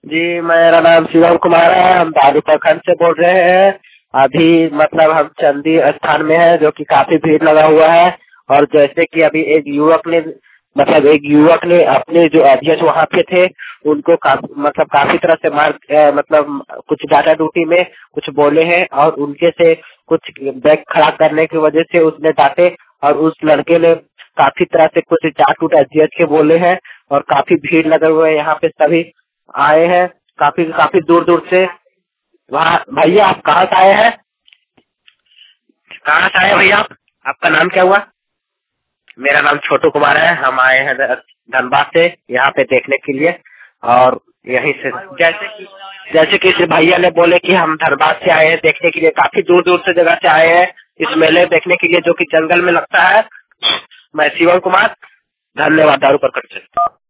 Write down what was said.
जी, मेरा नाम शिवम कुमार है। हम दारू प्रखंड से बोल रहे हैं। अभी मतलब हम चंदी स्थान में है, जो कि काफी भीड़ लगा हुआ है। और जैसे कि अभी एक युवक ने अपने जो अध्यक्ष वहाँ पे थे, उनको काफी तरह से मतलब कुछ डाटा ड्यूटी में कुछ बोले हैं, और उनके से कुछ बैग खड़ा करने की वजह से उसने डांटे। और उस लड़के ने काफी तरह से कुछ डांट उट अध्यक्ष के बोले हैं। और काफी भीड़ लगे हुए हैं, यहाँ पे सभी आए हैं काफी काफी दूर दूर से। वहाँ भैया, आप कहाँ से आए हैं? कहाँ से आए हैं भैया आप? आपका नाम क्या हुआ? मेरा नाम छोटू कुमार है। हम आए हैं धनबाद से यहाँ पे देखने के लिए। और यहीं से जैसे कि इस भैया ने बोले कि हम धनबाद से आए हैं देखने के लिए, काफी दूर दूर से जगह से आए हैं इस मेले देखने के लिए, जो कि जंगल में लगता है। मैं शिवम कुमार, धन्यवाद दारू प्रकट से।